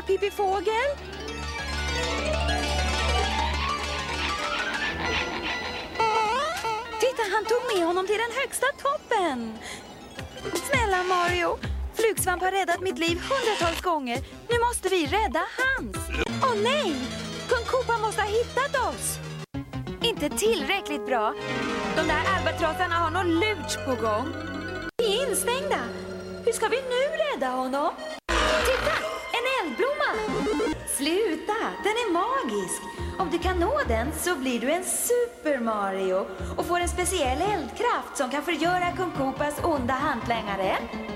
kvar, Pippi Fågel? Titta, han tog med honom till den högsta toppen. Snälla Mario, Flugsvamp har räddat mitt liv hundratals gånger. Nu måste vi rädda hans. Åh nej, kung Koopa måste ha hittat oss. Inte tillräckligt bra. De där albatrossarna har någon lurch på gång. Vi är instängda. Hur ska vi nu rädda honom? Titta, en eldblomma. Sluta, den är magisk. Om du kan nå den så blir du en Super Mario och får en speciell eldkraft som kan förgöra kung Koopas onda handlängare.